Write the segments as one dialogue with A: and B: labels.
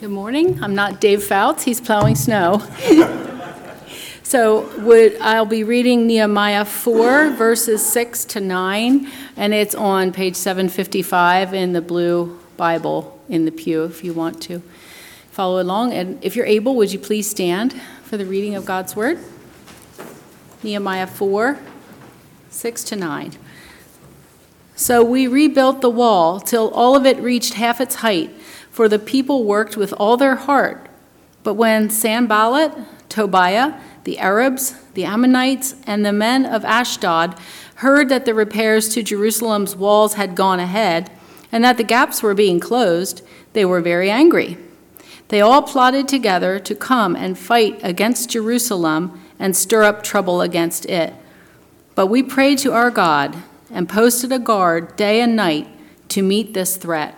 A: Good morning. I'm not Dave Fouts. He's plowing snow. I'll be reading Nehemiah 4, verses 6 to 9, and it's on page 755 in the blue Bible in the pew if you want to follow along. And if you're able, would you please stand for the reading of God's Word? Nehemiah 4, 6 to 9. So we rebuilt the wall till all of it reached half its height, for the people worked with all their heart. But when Sanballat, Tobiah, the Arabs, the Ammonites, and the men of Ashdod heard that the repairs to Jerusalem's walls had gone ahead, and that the gaps were being closed, they were very angry. They all plotted together to come and fight against Jerusalem and stir up trouble against it. But we prayed to our God and posted a guard day and night to meet this threat.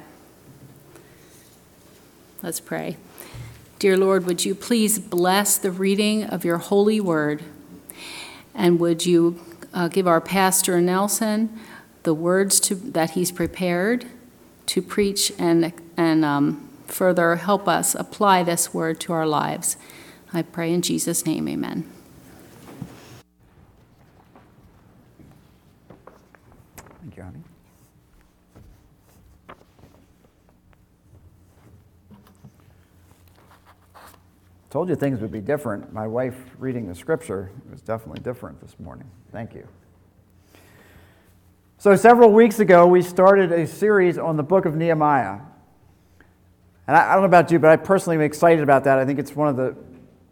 A: Let's pray. Dear Lord, would you please bless the reading of your holy word, and would you give our pastor Nelson the words that he's prepared to preach and further help us apply this word to our lives. I pray in Jesus' name, amen.
B: Thank you, honey. Told you things would be different. My wife reading the scripture was definitely different this morning. Thank you. So several weeks ago, we started a series on the book of Nehemiah. And I don't know about you, but I personally am excited about that. I think it's one of the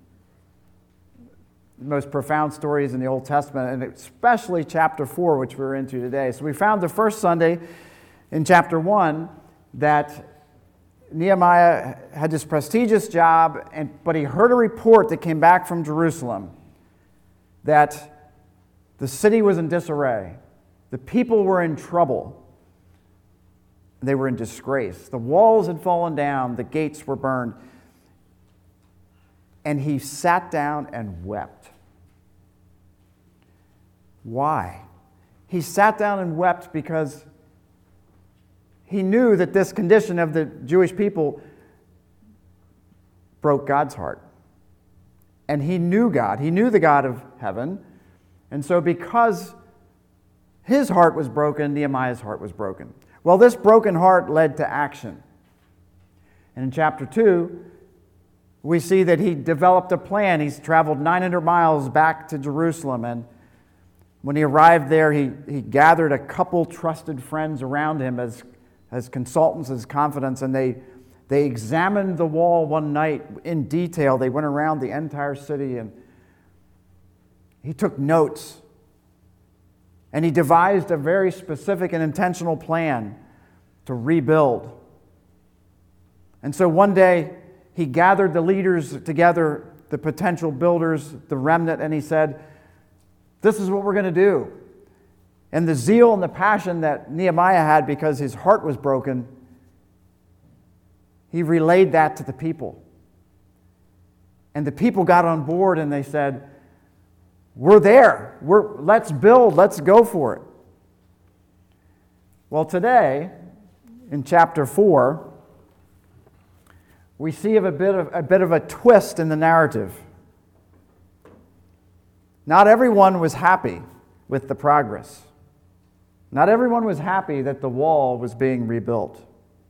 B: most profound stories in the Old Testament, and especially chapter 4, which we're into today. So we found the first Sunday in chapter 1 that Nehemiah had this prestigious job, but he heard a report that came back from Jerusalem that the city was in disarray. The people were in trouble. They were in disgrace. The walls had fallen down. The gates were burned. And he sat down and wept. Why? He sat down and wept because he knew that this condition of the Jewish people broke God's heart. And he knew God. He knew the God of heaven. And so because his heart was broken, Nehemiah's heart was broken. Well, this broken heart led to action. And in chapter 2, we see that he developed a plan. He's traveled 900 miles back to Jerusalem, and when he arrived there, he gathered a couple trusted friends around him as consultants, as confidants, and they examined the wall one night in detail. They went around the entire city, and he took notes. And he devised a very specific and intentional plan to rebuild. And so one day, he gathered the leaders together, the potential builders, the remnant, and he said, "This is what we're going to do." And the zeal and the passion that Nehemiah had because his heart was broken, he relayed that to the people. And the people got on board and they said, "We're there. Let's build. Let's go for it." Well, today, in chapter 4, we see a bit of a twist in the narrative. Not everyone was happy with the progress. Not everyone was happy that the wall was being rebuilt.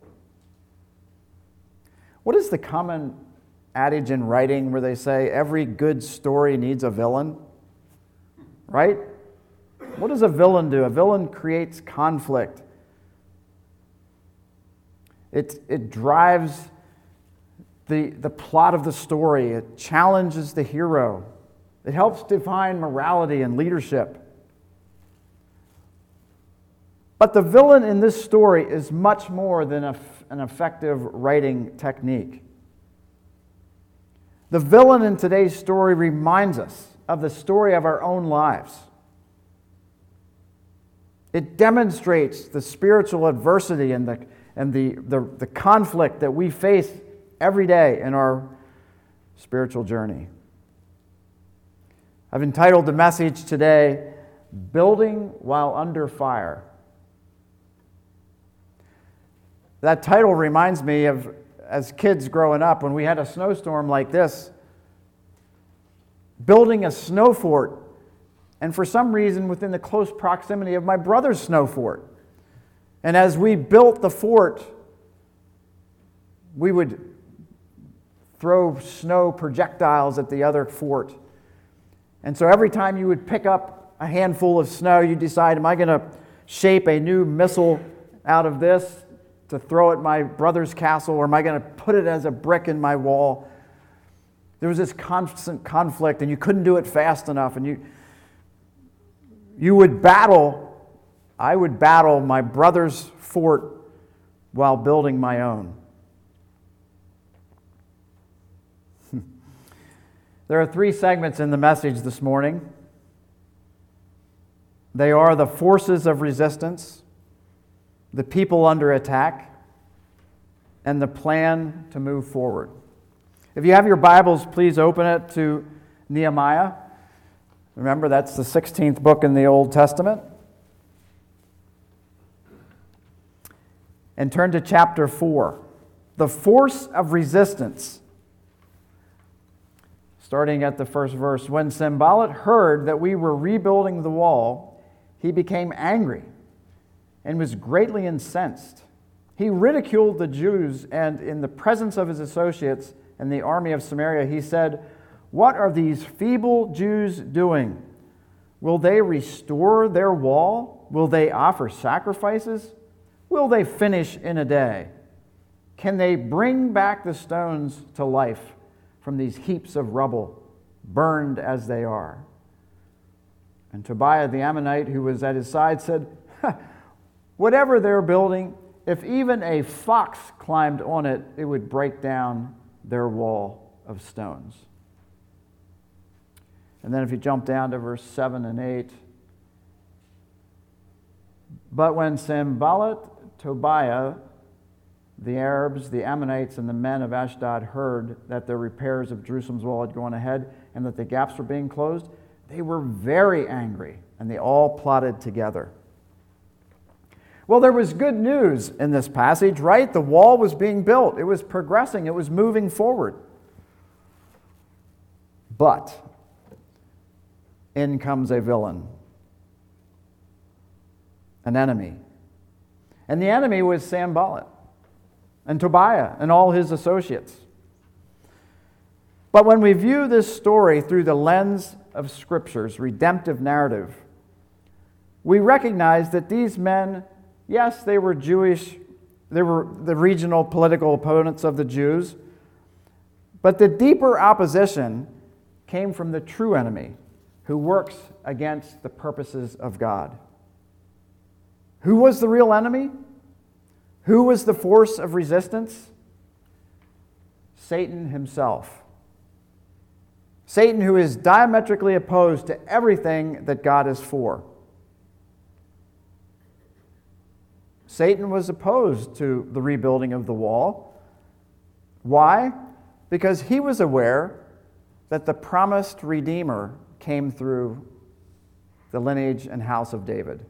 B: What is the common adage in writing where they say every good story needs a villain? Right? What does a villain do? A villain creates conflict. It drives the plot of the story. It challenges the hero. It helps define morality and leadership. But the villain in this story is much more than an effective writing technique. The villain in today's story reminds us of the story of our own lives. It demonstrates the spiritual adversity and the conflict that we face every day in our spiritual journey. I've entitled the message today, "Building While Under Fire." That title reminds me of as kids growing up, when we had a snowstorm like this, building a snow fort, and for some reason within the close proximity of my brother's snow fort. And as we built the fort, we would throw snow projectiles at the other fort. And so every time you would pick up a handful of snow, you decide, am I going to shape a new missile out of this to throw at my brother's castle, or am I going to put it as a brick in my wall? There was this constant conflict, and you couldn't do it fast enough, and you would battle. I would battle my brother's fort while building my own. There are 3 segments in the message this morning. They are the forces of resistance, the people under attack, and the plan to move forward. If you have your Bibles, please open it to Nehemiah. Remember, that's the 16th book in the Old Testament. And turn to chapter 4. The force of resistance. Starting at the first verse. When Sanballat heard that we were rebuilding the wall, he became angry and was greatly incensed. He ridiculed the Jews, and in the presence of his associates and the army of Samaria, he said, "What are these feeble Jews doing? Will they restore their wall? Will they offer sacrifices? Will they finish in a day? Can they bring back the stones to life from these heaps of rubble, burned as they are?" And Tobiah the Ammonite, who was at his side, said, "Whatever they're building, if even a fox climbed on it, it would break down their wall of stones." And then if you jump down to verse 7 and 8. But when Sanballat, Tobiah, the Arabs, the Ammonites, and the men of Ashdod heard that the repairs of Jerusalem's wall had gone ahead and that the gaps were being closed, they were very angry, and they all plotted together. Well, there was good news in this passage, right? The wall was being built. It was progressing. It was moving forward. But in comes a villain, an enemy. And the enemy was Sanballat and Tobiah and all his associates. But when we view this story through the lens of Scripture's redemptive narrative, we recognize that these men, yes, they were Jewish, they were the regional political opponents of the Jews, but the deeper opposition came from the true enemy who works against the purposes of God. Who was the real enemy? Who was the force of resistance? Satan himself. Satan, who is diametrically opposed to everything that God is for. Satan was opposed to the rebuilding of the wall. Why? Because he was aware that the promised Redeemer came through the lineage and house of David.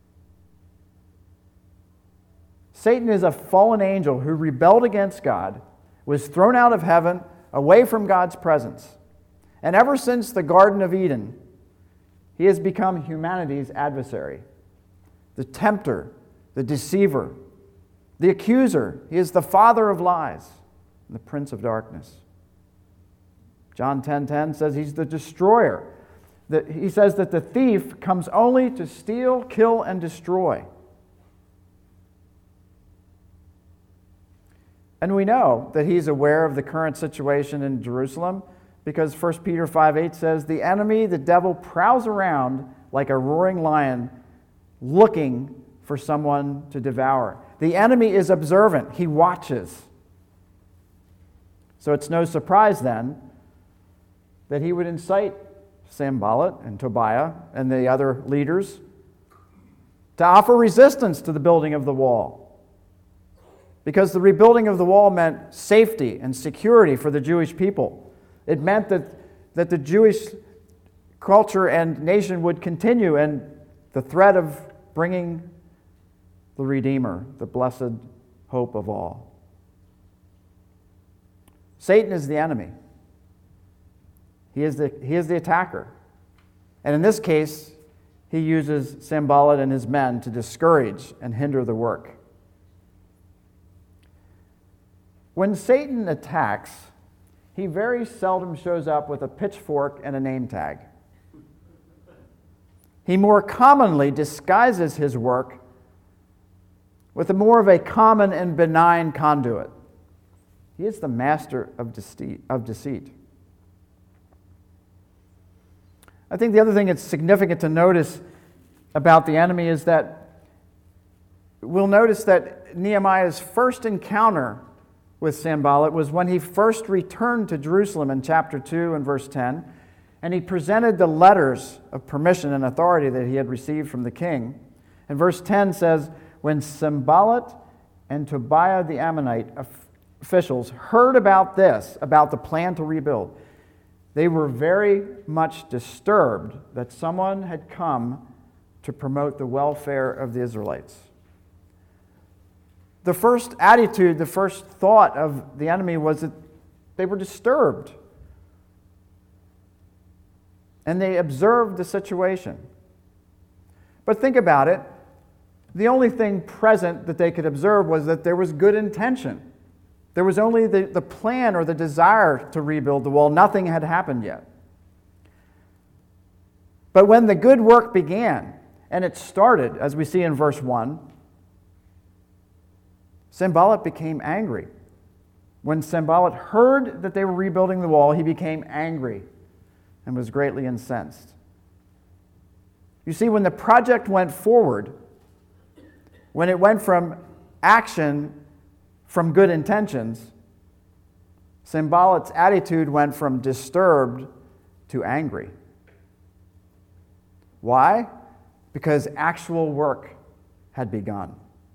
B: Satan is a fallen angel who rebelled against God, was thrown out of heaven, away from God's presence. And ever since the Garden of Eden, he has become humanity's adversary, the tempter, the deceiver, the accuser. He is the father of lies and the prince of darkness. John 10:10 says he's the destroyer. He says that the thief comes only to steal, kill, and destroy. And we know that he's aware of the current situation in Jerusalem because 1 Peter 5:8 says, "The enemy, the devil, prowls around like a roaring lion looking for someone to devour." The enemy is observant. He watches. So it's no surprise then that he would incite Sanballat and Tobiah and the other leaders to offer resistance to the building of the wall. Because the rebuilding of the wall meant safety and security for the Jewish people. It meant that the Jewish culture and nation would continue, and the threat of bringing the Redeemer, the blessed hope of all. Satan is the enemy. He is the attacker. And in this case, he uses Sanballat and his men to discourage and hinder the work. When Satan attacks, he very seldom shows up with a pitchfork and a name tag. He more commonly disguises his work with more of a common and benign conduit. He is the master of deceit. I think the other thing that's significant to notice about the enemy is that we'll notice that Nehemiah's first encounter with Sanballat was when he first returned to Jerusalem in chapter 2 and verse 10, and he presented the letters of permission and authority that he had received from the king. And verse 10 says, when Sanballat and Tobiah the Ammonite officials heard about this, about the plan to rebuild, they were very much disturbed that someone had come to promote the welfare of the Israelites. The first attitude, the first thought of the enemy was that they were disturbed. And they observed the situation. But think about it. The only thing present that they could observe was that there was good intention. There was only the plan or the desire to rebuild the wall. Nothing had happened yet. But when the good work began, and it started, as we see in verse 1, Sanballat became angry. When Sanballat heard that they were rebuilding the wall, he became angry and was greatly incensed. You see, when the project went forward, when it went from action from good intentions, Sanballat's attitude went from disturbed to angry. Why? Because actual work had begun.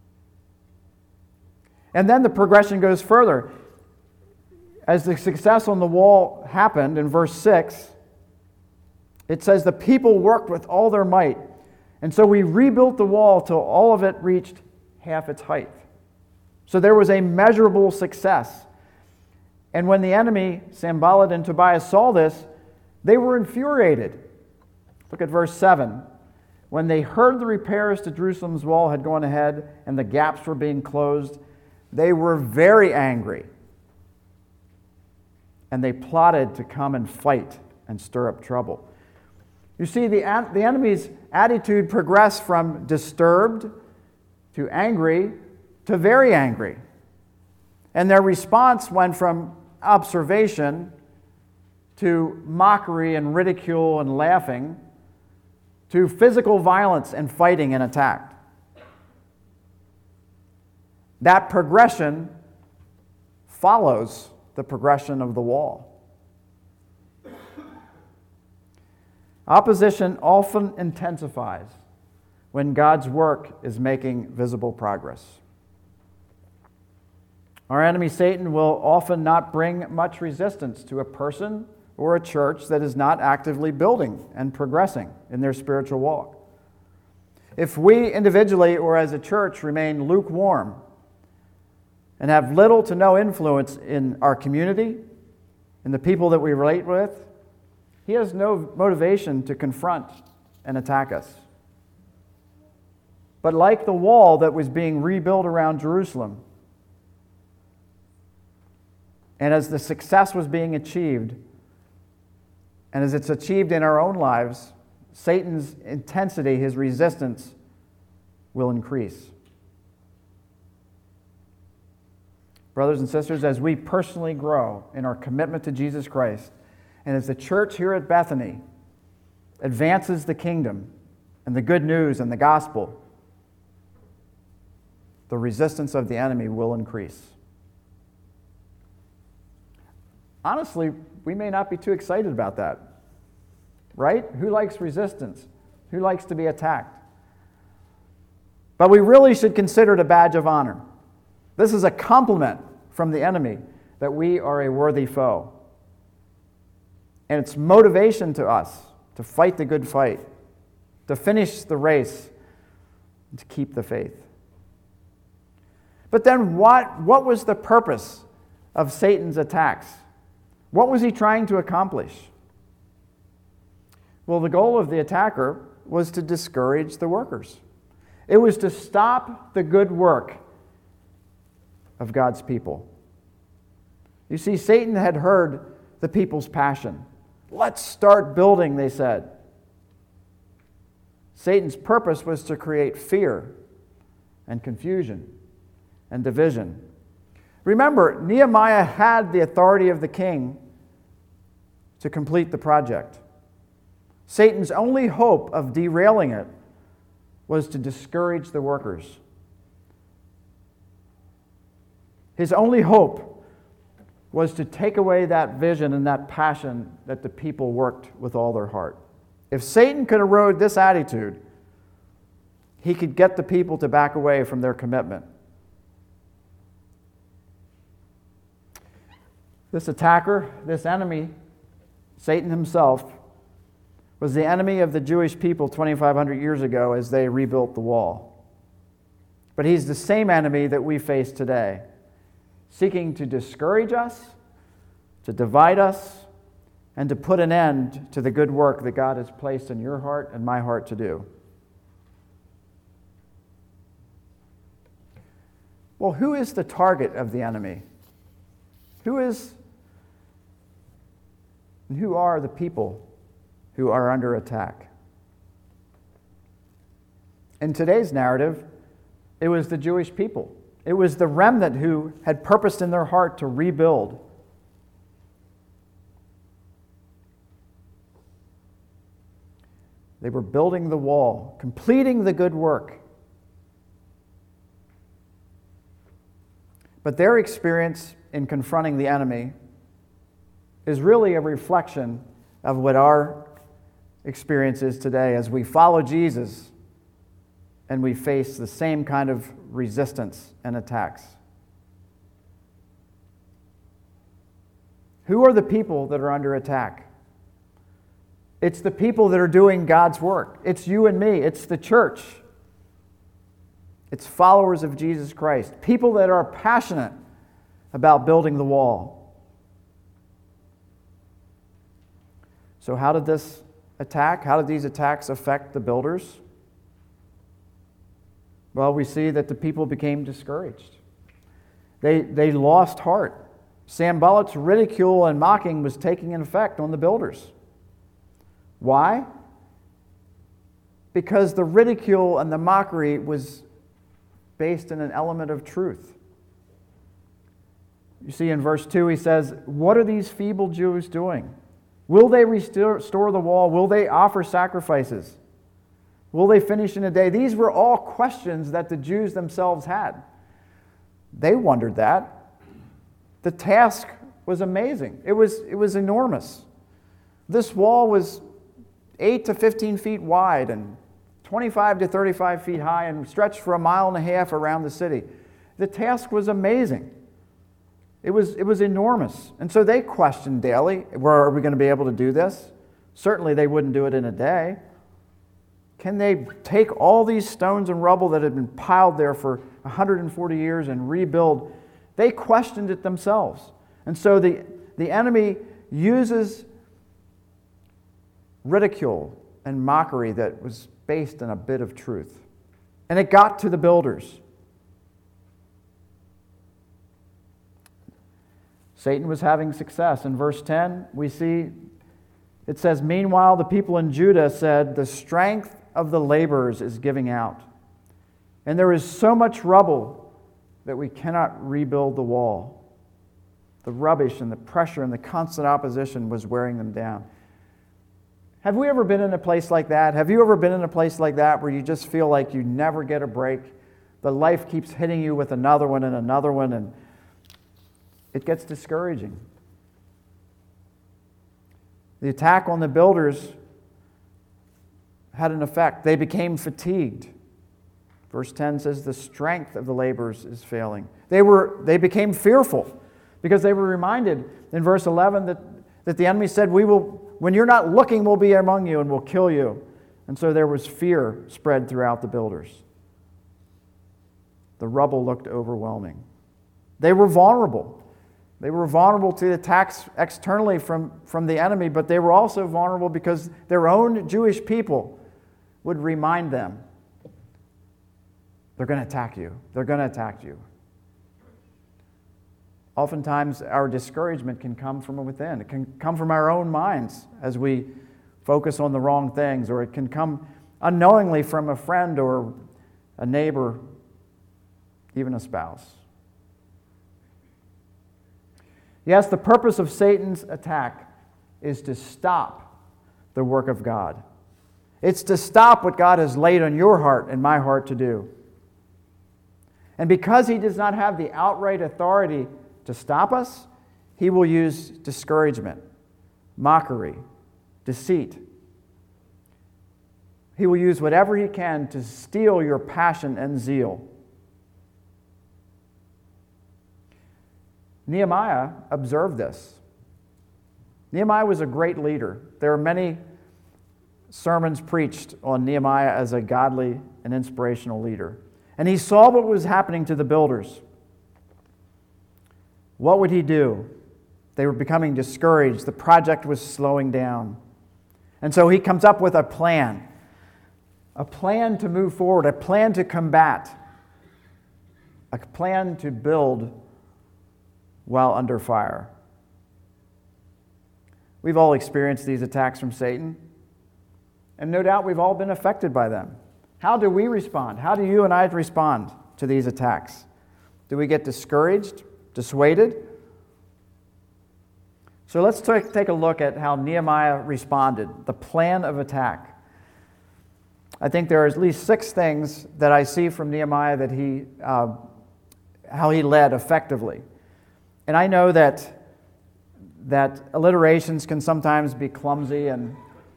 B: And then the progression goes further. As the success on the wall happened in verse 6, it says the people worked with all their might. And so we rebuilt the wall till all of it reached half its height. So there was a measurable success. And when the enemy, Sanballat and Tobiah, saw this, they were infuriated. Look at verse 7. When they heard the repairs to Jerusalem's wall had gone ahead and the gaps were being closed, they were very angry. And they plotted to come and fight and stir up trouble. You see, the enemy's attitude progressed from disturbed to angry to very angry. And their response went from observation to mockery and ridicule and laughing to physical violence and fighting and attack. That progression follows the progression of the wall. Opposition often intensifies when God's work is making visible progress. Our enemy Satan will often not bring much resistance to a person or a church that is not actively building and progressing in their spiritual walk. If we individually or as a church remain lukewarm and have little to no influence in our community and the people that we relate with, he has no motivation to confront and attack us. But like the wall that was being rebuilt around Jerusalem, and as the success was being achieved, and as it's achieved in our own lives, Satan's intensity, his resistance, will increase. Brothers and sisters, as we personally grow in our commitment to Jesus Christ, and as the church here at Bethany advances the kingdom and the good news and the gospel, the resistance of the enemy will increase. Honestly, we may not be too excited about that, right? Who likes resistance? Who likes to be attacked? But we really should consider it a badge of honor. This is a compliment from the enemy that we are a worthy foe. And it's motivation to us to fight the good fight, to finish the race, and to keep the faith. But then what was the purpose of Satan's attacks. What was he trying to accomplish? Well, the goal of the attacker was to discourage the workers. It was to stop the good work of God's people. You see, Satan had heard the people's passion. Let's start building, they said. Satan's purpose was to create fear and confusion and division. Remember, Nehemiah had the authority of the king to complete the project. Satan's only hope of derailing it was to discourage the workers. His only hope was to take away that vision and that passion that the people worked with all their heart. If Satan could erode this attitude, he could get the people to back away from their commitment. This attacker, this enemy, Satan himself, was the enemy of the Jewish people 2,500 years ago as they rebuilt the wall. But he's the same enemy that we face today, seeking to discourage us, to divide us, and to put an end to the good work that God has placed in your heart and my heart to do. Well, who is the target of the enemy? Who are the people who are under attack? In today's narrative, it was the Jewish people. It was the remnant who had purposed in their heart to rebuild. They were building the wall, completing the good work. But their experience in confronting the enemy is really a reflection of what our experience is today as we follow Jesus and we face the same kind of resistance and attacks. Who are the people that are under attack? It's the people that are doing God's work. It's you and me. It's the church. It's followers of Jesus Christ. People that are passionate about building the wall. So how did these attacks affect the builders? Well, we see that the people became discouraged. They lost heart. Sanballat's ridicule and mocking was taking an effect on the builders. Why? Because the ridicule and the mockery was based in an element of truth. You see in verse 2 he says, "What are these feeble Jews doing? Will they restore the wall? Will they offer sacrifices? Will they finish in a day?" These were all questions that the Jews themselves had. They wondered that. The task was amazing. It was enormous. This wall was 8 to 15 feet wide and 25 to 35 feet high and stretched for 1.5 miles around the city. The task was amazing. It was enormous. And so they questioned daily, are we going to be able to do this? Certainly they wouldn't do it in a day. Can they take all these stones and rubble that had been piled there for 140 years and rebuild? They questioned it themselves. And so the enemy uses ridicule and mockery that was based in a bit of truth. And it got to the builders. Satan was having success. In verse 10, we see, it says, "Meanwhile, the people in Judah said, 'The strength of the laborers is giving out, and there is so much rubble that we cannot rebuild the wall.'" The rubbish and the pressure and the constant opposition was wearing them down. Have we ever been in a place like that? Have you ever been in a place like that where you just feel like you never get a break? The life keeps hitting you with another one, and it gets discouraging. The attack on the builders had an effect. They became fatigued. Verse 10 says the strength of the laborers is failing. They became fearful because they were reminded in verse 11 that the enemy said, when you're not looking, we'll be among you and we'll kill you. And so there was fear spread throughout the builders. The rubble looked overwhelming. They were vulnerable. They were vulnerable to attacks externally from the enemy, but they were also vulnerable because their own Jewish people would remind them, they're going to attack you. They're going to attack you. Oftentimes, our discouragement can come from within. It can come from our own minds as we focus on the wrong things, or it can come unknowingly from a friend or a neighbor, even a spouse. Yes, the purpose of Satan's attack is to stop the work of God. It's to stop what God has laid on your heart and my heart to do. And because he does not have the outright authority to stop us, he will use discouragement, mockery, deceit. He will use whatever he can to steal your passion and zeal. Nehemiah observed this. Nehemiah was a great leader. There are many sermons preached on Nehemiah as a godly and inspirational leader. And he saw what was happening to the builders. What would he do? They were becoming discouraged. The project was slowing down. And so he comes up with a plan to move forward, a plan to combat, a plan to build while under fire. We've all experienced these attacks from Satan, and no doubt we've all been affected by them. How do we respond? How do you and I respond to these attacks? Do we get discouraged, dissuaded? So let's take a look at how Nehemiah responded, the plan of attack. I think there are at least 6 things that I see from Nehemiah that how he led effectively. And I know that alliterations can sometimes be clumsy, and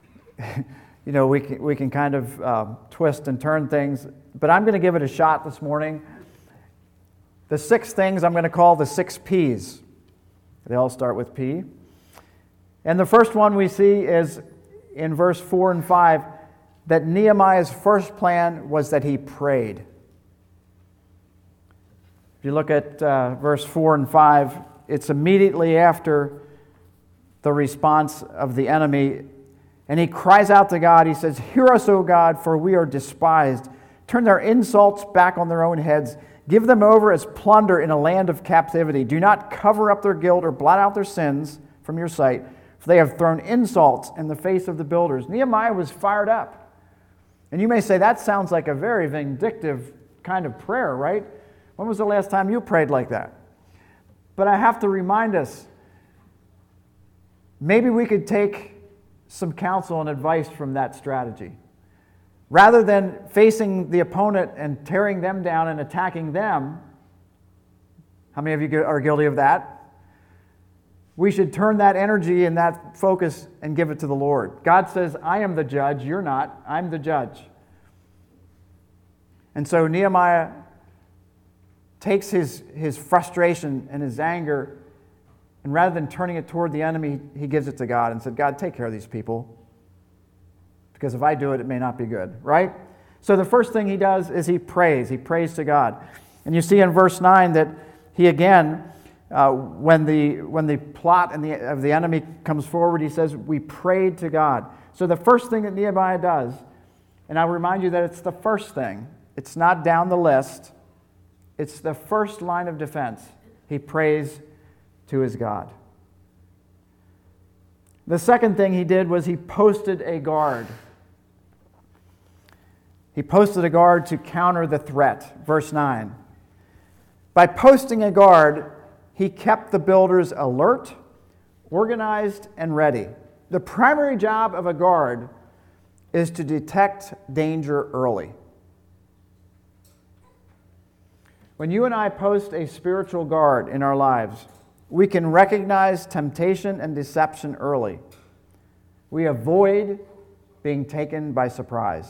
B: we can kind of twist and turn things. But I'm going to give it a shot this morning. The 6 things I'm going to call the 6 P's. They all start with P. And the first one we see is in verse 4 and 5, that Nehemiah's first plan was that he prayed. If you look at verse 4 and 5, it's immediately after the response of the enemy. And he cries out to God. He says, "Hear us, O God, for we are despised. Turn their insults back on their own heads. Give them over as plunder in a land of captivity. Do not cover up their guilt or blot out their sins from your sight, for they have thrown insults in the face of the builders." Nehemiah was fired up. And you may say, that sounds like a very vindictive kind of prayer, right? When was the last time you prayed like that? But I have to remind us, maybe we could take some counsel and advice from that strategy. Rather than facing the opponent and tearing them down and attacking them, how many of you are guilty of that? We should turn that energy and that focus and give it to the Lord. God says, I am the judge, you're not. I'm the judge. And so Nehemiah takes his frustration and his anger, and rather than turning it toward the enemy, he gives it to God and said, God, take care of these people. Because if I do it, it may not be good, right? So the first thing he does is he prays. He prays to God. And you see in verse 9 that he again, when the plot of the enemy comes forward, he says, we prayed to God. So the first thing that Nehemiah does, and I'll remind you that it's the first thing. It's not down the list. It's the first line of defense. He prays to his God. The second thing he did was he posted a guard. He posted a guard to counter the threat. Verse 9. By posting a guard, he kept the builders alert, organized, and ready. The primary job of a guard is to detect danger early. When you and I post a spiritual guard in our lives, we can recognize temptation and deception early. We avoid being taken by surprise.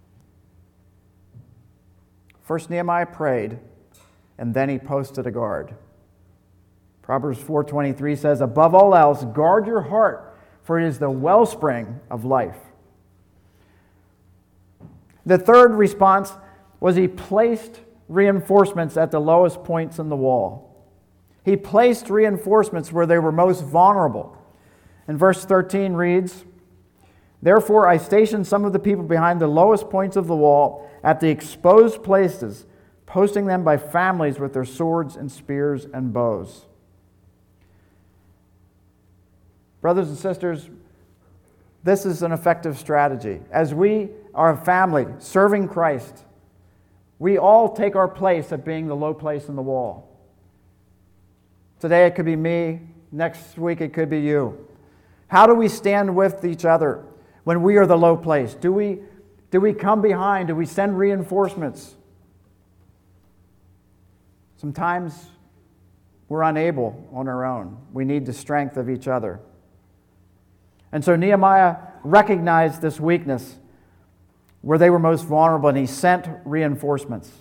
B: First, Nehemiah prayed, and then he posted a guard. Proverbs 4:23 says, above all else, guard your heart, for it is the wellspring of life. The third response was he placed reinforcements at the lowest points in the wall. He placed reinforcements where they were most vulnerable. And verse 13 reads, "Therefore I stationed some of the people behind the lowest points of the wall at the exposed places, posting them by families with their swords and spears and bows." Brothers and sisters, this is an effective strategy. As we are a family serving Christ, we all take our place at being the low place in the wall. Today it could be me, next week it could be you. How do we stand with each other when we are the low place? Do we come behind? Do we send reinforcements? Sometimes we're unable on our own. We need the strength of each other. And so Nehemiah recognized this weakness where they were most vulnerable, and he sent reinforcements.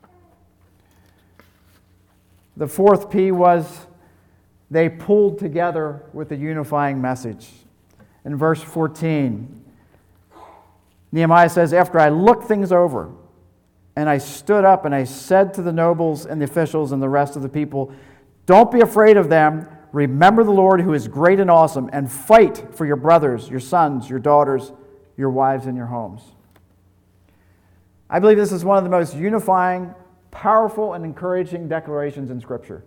B: The fourth P was they pulled together with a unifying message. In verse 14, Nehemiah says, "After I looked things over, and I stood up and I said to the nobles and the officials and the rest of the people, 'Don't be afraid of them. Remember the Lord who is great and awesome, and fight for your brothers, your sons, your daughters, your wives, and your homes.'" I believe this is one of the most unifying, powerful, and encouraging declarations in Scripture.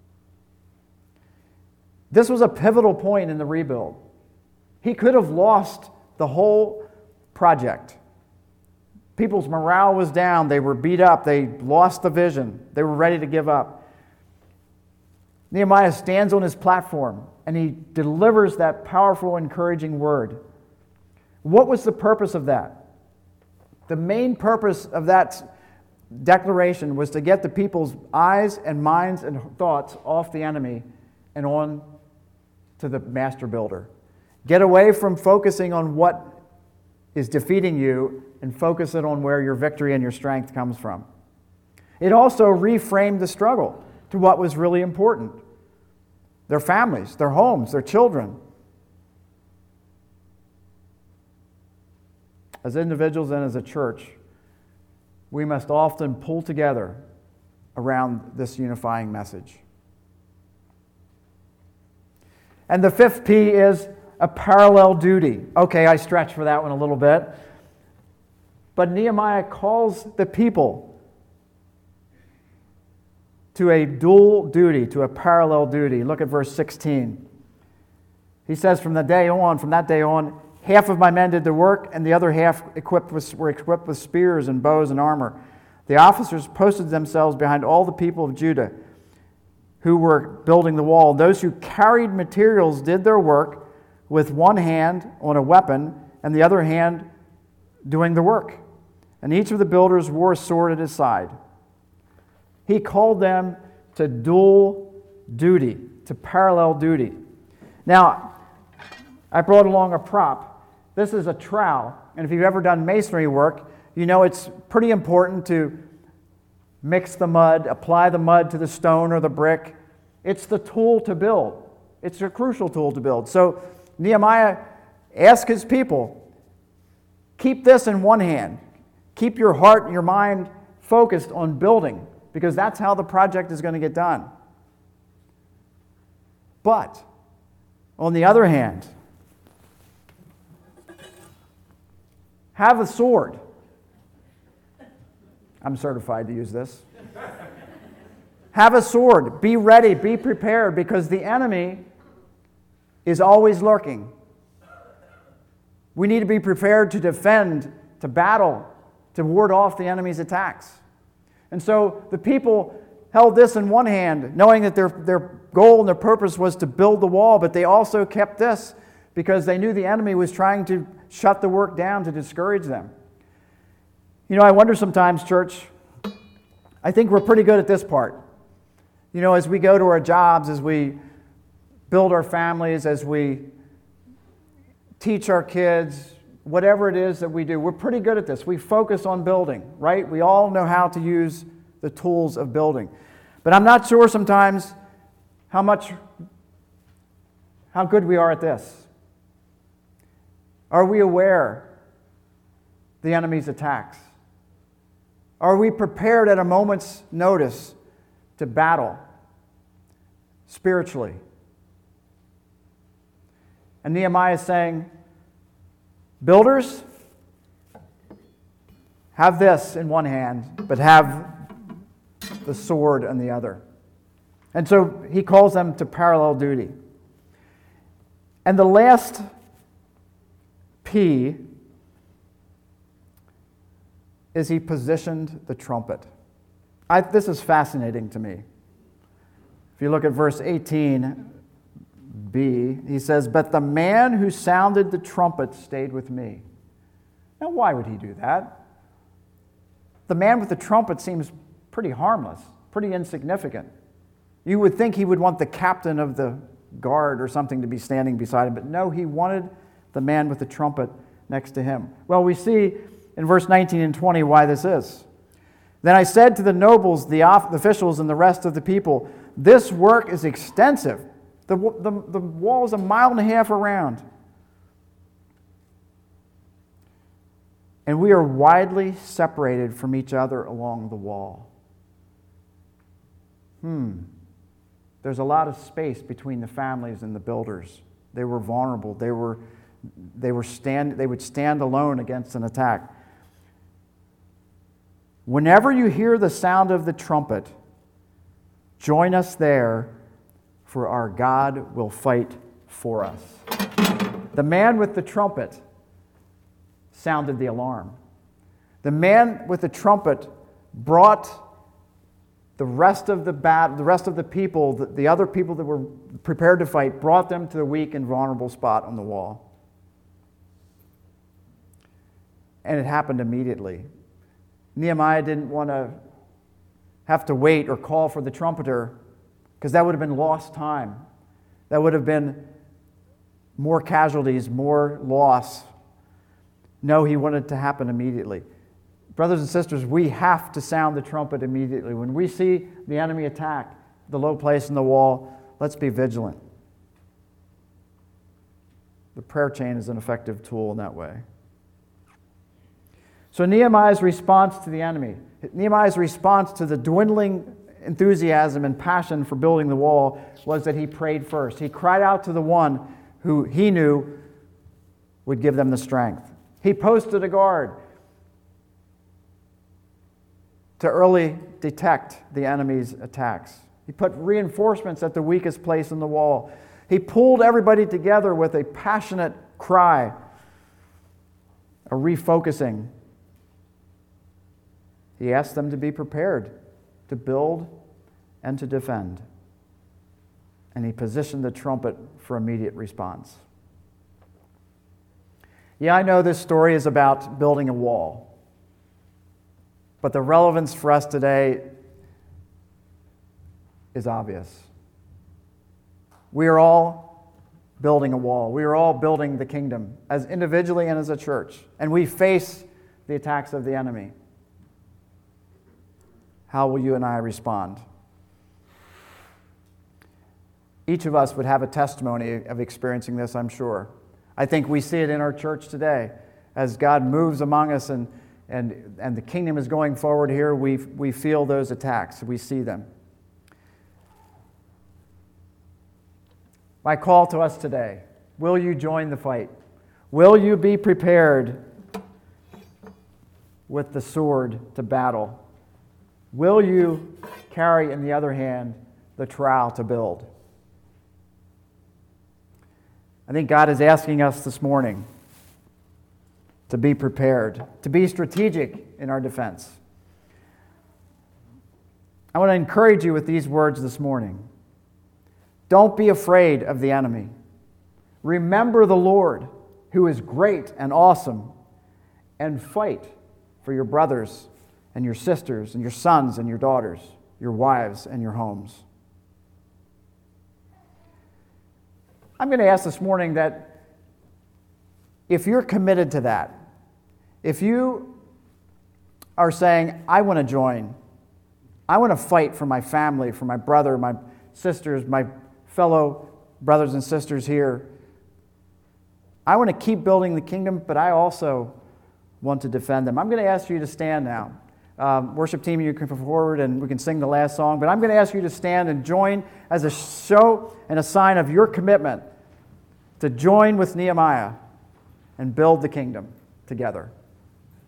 B: This was a pivotal point in the rebuild. He could have lost the whole project. People's morale was down. They were beat up. They lost the vision. They were ready to give up. Nehemiah stands on his platform and he delivers that powerful, encouraging word. What was the purpose of that? The main purpose of that declaration was to get the people's eyes and minds and thoughts off the enemy and on to the master builder. Get away from focusing on what is defeating you and focus it on where your victory and your strength comes from. It also reframed the struggle to what was really important: their families, their homes, their children. As individuals and as a church, we must often pull together around this unifying message. And the fifth P is a parallel duty. Okay, I stretched for that one a little bit. But Nehemiah calls the people to a dual duty, to a parallel duty. Look at verse 16. He says, from that day on, half of my men did the work, and the other half were equipped with spears and bows and armor. The officers posted themselves behind all the people of Judah who were building the wall. Those who carried materials did their work with one hand on a weapon and the other hand doing the work. And each of the builders wore a sword at his side. He called them to dual duty, to parallel duty. Now, I brought along a prop. This is a trowel. And if you've ever done masonry work, you know it's pretty important to mix the mud, apply the mud to the stone or the brick. It's the tool to build. It's a crucial tool to build. So Nehemiah asked his people, keep this in one hand. Keep your heart and your mind focused on building, because that's how the project is going to get done. But, on the other hand, have a sword. I'm certified to use this. Have a sword. Be ready. Be prepared, because the enemy is always lurking. We need to be prepared to defend, to battle, to ward off the enemy's attacks. And so the people held this in one hand, knowing that their goal and their purpose was to build the wall, but they also kept this because they knew the enemy was trying to shut the work down to discourage them. You know, I wonder sometimes, church, I think we're pretty good at this part. You know, as we go to our jobs, as we build our families, as we teach our kids, whatever it is that we do, we're pretty good at this. We focus on building, right? We all know how to use the tools of building. But I'm not sure sometimes how good we are at this. Are we aware the enemy's attacks? Are we prepared at a moment's notice to battle? spiritually. And Nehemiah is saying, builders, have this in one hand, but have the sword in the other. And so he calls them to parallel duty. And the last P is he positioned the trumpet. This is fascinating to me. If you look at verse 18b, he says, "But the man who sounded the trumpet stayed with me." Now, why would he do that? The man with the trumpet seems pretty harmless, pretty insignificant. You would think he would want the captain of the guard or something to be standing beside him, but no, he wanted the man with the trumpet next to him. Well, we see in verse 19 and 20 why this is. "Then I said to the nobles, the officials, and the rest of the people, 'This work is extensive. The wall is 1.5 miles around. And we are widely separated from each other along the wall.'" There's a lot of space between the families and the builders. They were vulnerable. They would stand alone against an attack. "Whenever you hear the sound of the trumpet, join us there, for our God will fight for us." The man with the trumpet sounded the alarm. The man with the trumpet brought the rest of the people, the other people that were prepared to fight, brought them to the weak and vulnerable spot on the wall. And it happened immediately. Nehemiah didn't want to have to wait or call for the trumpeter, because that would have been lost time. That would have been more casualties, more loss. No, he wanted it to happen immediately. Brothers and sisters, we have to sound the trumpet immediately. When we see the enemy attack the low place in the wall, let's be vigilant. The prayer chain is an effective tool in that way. So Nehemiah's response to the enemy, Nehemiah's response to the dwindling enthusiasm and passion for building the wall was that he prayed first. He cried out to the one who he knew would give them the strength. He posted a guard to early detect the enemy's attacks. He put reinforcements at the weakest place in the wall. He pulled everybody together with a passionate cry, a refocusing. He asked them to be prepared to build and to defend. And he positioned the trumpet for immediate response. Yeah, I know this story is about building a wall. But the relevance for us today is obvious. We are all building a wall. We are all building the kingdom, as individually and as a church. And we face the attacks of the enemy. How will you and I respond? Each of us would have a testimony of experiencing this, I'm sure. I think we see it in our church today. As God moves among us and the kingdom is going forward here, we feel those attacks. We see them. My call to us today, will you join the fight? Will you be prepared with the sword to battle? Will you carry, in the other hand, the trowel to build? I think God is asking us this morning to be prepared, to be strategic in our defense. I want to encourage you with these words this morning. Don't be afraid of the enemy. Remember the Lord, who is great and awesome, and fight for your brothers and your sisters and your sons and your daughters, your wives and your homes. I'm going to ask this morning that if you're committed to that, if you are saying, I want to join, I want to fight for my family, for my brother, my sisters, my fellow brothers and sisters here, I want to keep building the kingdom, but I also want to defend them. I'm going to ask you to stand now. Worship team, you can come forward and we can sing the last song. But I'm going to ask you to stand and join as a show and a sign of your commitment to join with Nehemiah and build the kingdom together.